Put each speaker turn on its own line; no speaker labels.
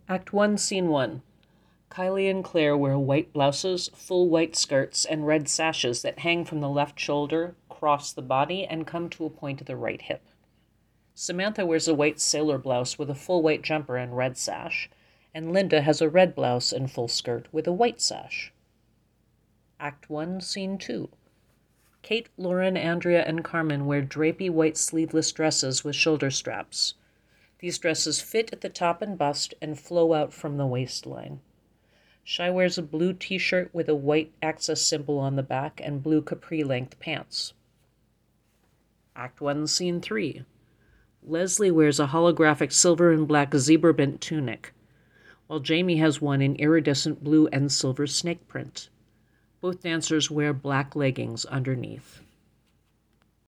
Act 1, Scene 1. Kylie and Claire wear white blouses, full white skirts, and red sashes that hang from the left shoulder, cross the body, and come to a point at the right hip. Samantha wears a white sailor blouse with a full white jumper and red sash, and Linda has a red blouse and full skirt with a white sash. Act 1, Scene 2. Kate, Lauren, Andrea, and Carmen wear drapey white sleeveless dresses with shoulder straps. These dresses fit at the top and bust and flow out from the waistline. Shai wears a blue t-shirt with a white access symbol on the back and blue capri-length pants. Act 1, Scene 3. Leslie wears a holographic silver and black zebra-bent tunic, while Jamie has one in iridescent blue and silver snake print. Both dancers wear black leggings underneath.